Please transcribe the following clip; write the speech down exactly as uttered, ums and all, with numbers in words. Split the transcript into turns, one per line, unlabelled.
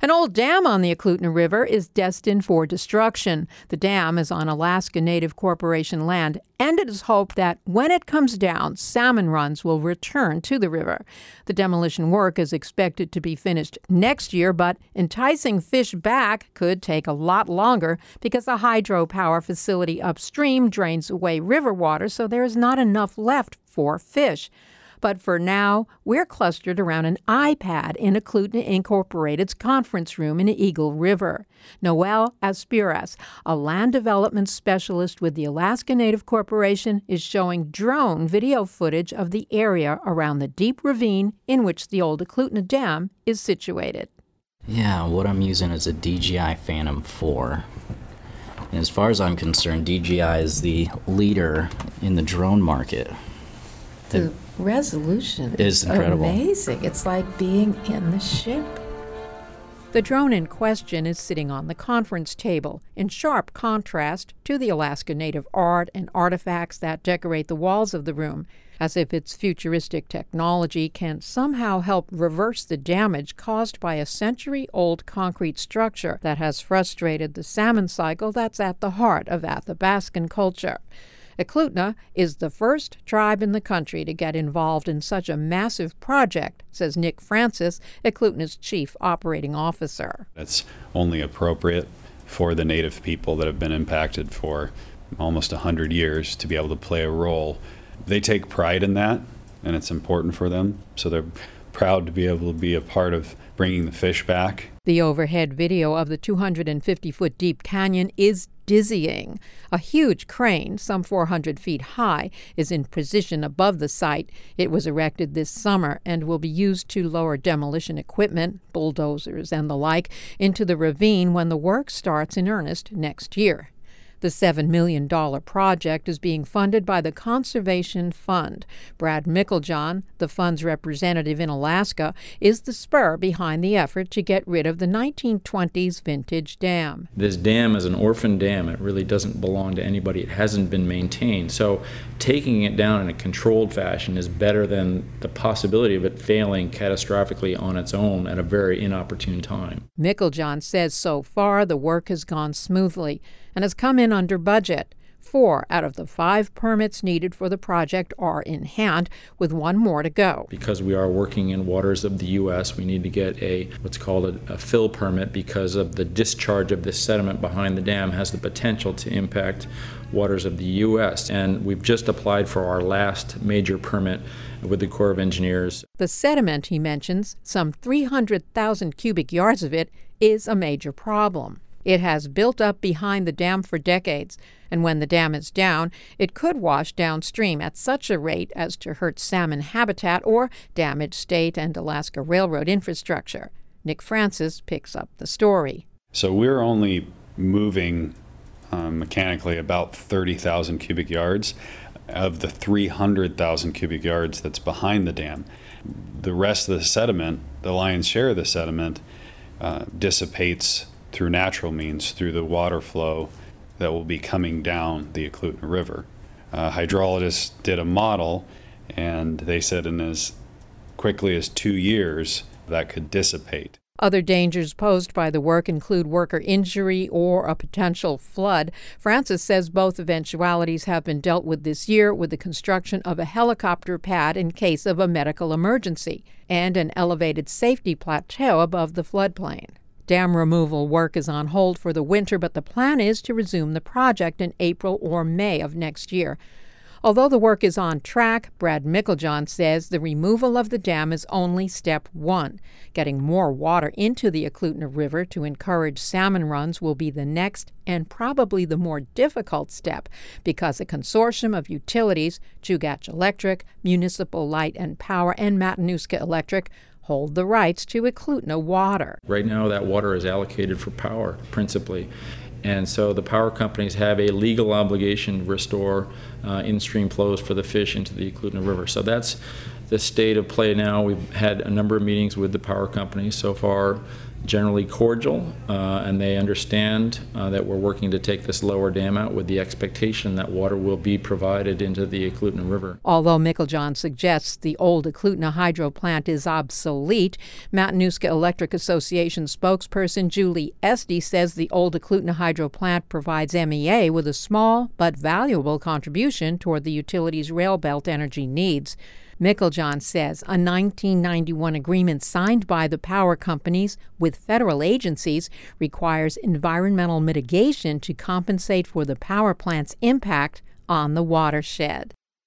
An old dam on the Eklutna River is destined for destruction. The dam is on Alaska Native Corporation land, and it is hoped that when it comes down, salmon runs will return to the river. The demolition work is expected to be finished next year, but enticing fish back could take a lot longer because the hydropower facility upstream drains away river water, so there is not enough left for fish. But for now, we're clustered around an iPad in Eklutna Incorporated's conference room in Eagle River. Noel Aspiras, a land development specialist with the Alaska Native Corporation, is showing drone video footage of the area around the deep ravine in which the old Eklutna Dam is situated.
Yeah, what I'm using is a D J I Phantom four. And as far as I'm concerned, D J I is the leader in the drone market.
The resolution
is incredible.
Amazing. It's like being in the ship. The drone in question is sitting on the conference table, in sharp contrast to the Alaska Native art and artifacts that decorate the walls of the room, as if its futuristic technology can somehow help reverse the damage caused by a century-old concrete structure that has frustrated the salmon cycle that's at the heart of Athabascan culture. Eklutna is the first tribe in the country to get involved in such a massive project, says Nick Francis, Eklutna's chief operating officer.
It's only appropriate for the Native people that have been impacted for almost one hundred years to be able to play a role. They take pride in that, and it's important for them, so they're proud to be able to be a part of bringing the fish back.
The overhead video of the two hundred fifty foot deep canyon is dizzying. A huge crane, some four hundred feet high, is in position above the site. It was erected this summer and will be used to lower demolition equipment, bulldozers and the like, into the ravine when the work starts in earnest next year. The seven million dollars project is being funded by the Conservation Fund. Brad Mickeljohn, the fund's representative in Alaska, is the spur behind the effort to get rid of the nineteen twenties vintage dam.
This dam is an orphan dam. It really doesn't belong to anybody. It hasn't been maintained. So taking it down in a controlled fashion is better than the possibility of it failing catastrophically on its own at a very inopportune time.
Mickeljohn says so far the work has gone smoothly and has come in under budget. Four out of the five permits needed for the project are in hand, with one more to go.
Because we are working in waters of the U S, we need to get a what's called a, a fill permit because of the discharge of this sediment behind the dam has the potential to impact waters of the U S. And we've just applied for our last major permit with the Corps of Engineers.
The sediment he mentions, some three hundred thousand cubic yards of it, is a major problem. It has built up behind the dam for decades, and when the dam is down, it could wash downstream at such a rate as to hurt salmon habitat or damage state and Alaska Railroad infrastructure. Nick Francis picks up the story.
So we're only moving um, mechanically about thirty thousand cubic yards of the three hundred thousand cubic yards that's behind the dam. The rest of the sediment, the lion's share of the sediment, uh, dissipates through natural means, through the water flow that will be coming down the Eklutna River. Uh, hydrologists did a model, and they said in as quickly as two years that could dissipate.
Other dangers posed by the work include worker injury or a potential flood. Francis says both eventualities have been dealt with this year with the construction of a helicopter pad in case of a medical emergency and an elevated safety plateau above the floodplain. Dam removal work is on hold for the winter, but the plan is to resume the project in April or May of next year. Although the work is on track, Brad Mickeljohn says the removal of the dam is only step one. Getting more water into the Eklutna River to encourage salmon runs will be the next and probably the more difficult step because a consortium of utilities, Chugach Electric, Municipal Light and Power, and Matanuska Electric hold the rights to Eklutna water.
Right now that water is allocated for power, principally. And so the power companies have a legal obligation to restore uh, in-stream flows for the fish into the Eklutna River. So that's the state of play now. We've had a number of meetings with the power companies. So far, generally cordial, uh, and they understand uh, that we're working to take this lower dam out with the expectation that water will be provided into the Eklutna River.
Although Meiklejohn suggests the old Eklutna hydro plant is obsolete, Matanuska Electric Association spokesperson Julie Esty says the old Eklutna hydro plant provides M E A with a small but valuable contribution toward the utility's rail belt energy needs. Meiklejohn says a nineteen ninety-one agreement signed by the power companies with federal agencies requires environmental mitigation to compensate for the power plant's impact on the watershed.